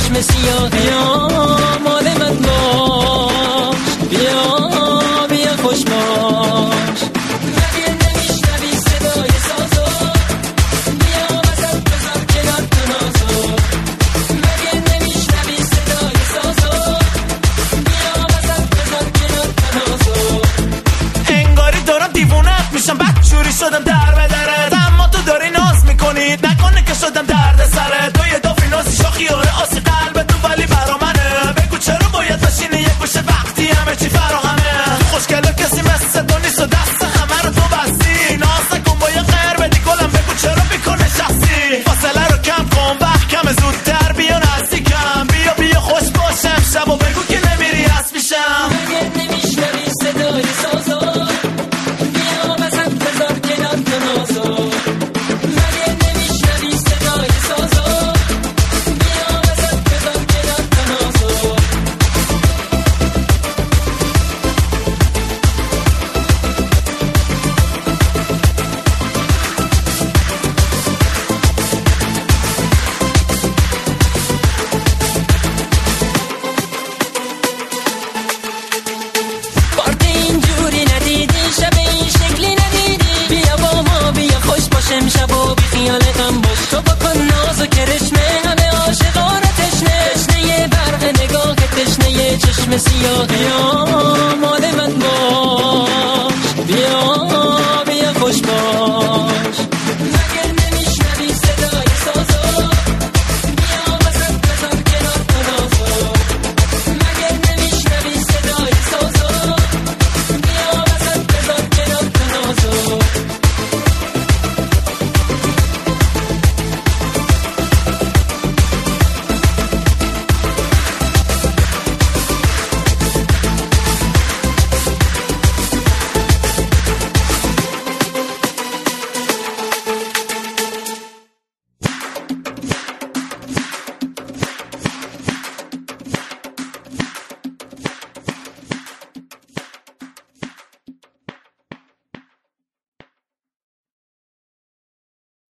چشم سیاه بیا مال من باش بیا بیا خوش باش مگه نمیشنوی صدای سازو بیا وسط بذار کنار تو نازو مگه نمیشنوی صدای سازو بیا وسط بذار کنار تو نازو انگاری دارم دیوونت میشم بدجوری شدم در به درت اما تو داری ناز میکنی نکنه که شدم درد سرت تو یه دافی نازی شاخی آره آسی قلب تو ولی برا منه بگو چرا باید بشینی یک گوشه وقتی همه چی فراهمه تو خوشگله کسی مثل تو نیست و دست همه رو تو بستی ناز نکن با یه غیر بدی گلم بگو چرا میکنه شخصی فاصله رو کم کن وقت کم زودتر بیا نزدیکم بیا بیا خوش باشم شب و بگو که نمیری از پیشم مگه نمیشنوی صدای سازو بیا وسط بذار کنار تو نازو مگه نمیشنوی صدای سازو بیا وسط بذار کنار تو نازو بارت اینجوری ندیدی شب این شکلی ندیدی بیا با ما بیا خوش باشم شب و بی خیالتم باش تو بکن ناز و کرشمه همه عاشقانه تشنه برق نگاه تشنه چشم سیاه یا